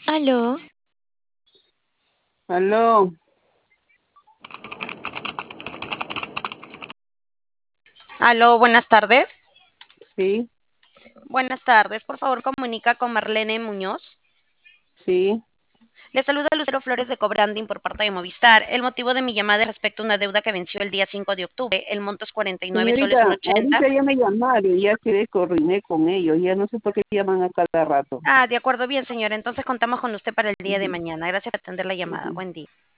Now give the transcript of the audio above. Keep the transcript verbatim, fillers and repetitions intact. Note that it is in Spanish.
Aló, Aló, Aló, buenas tardes. sí, Buenas tardes, por favor comunica con Marlene Muñoz. sí. Le saluda Lucero Flores de Cobranding por parte de Movistar. El motivo de mi llamada es respecto a una deuda que venció el día cinco de octubre. El monto es cuarenta y nueve soles con Señorita, ochenta. ahorita ya me llamaron, ya quedé, coordiné con ellos, ya no sé por qué llaman a cada rato. Ah, de acuerdo, bien señora. Entonces contamos con usted para el día de Ujú, mañana. Gracias por atender la llamada. ujú. Buen día.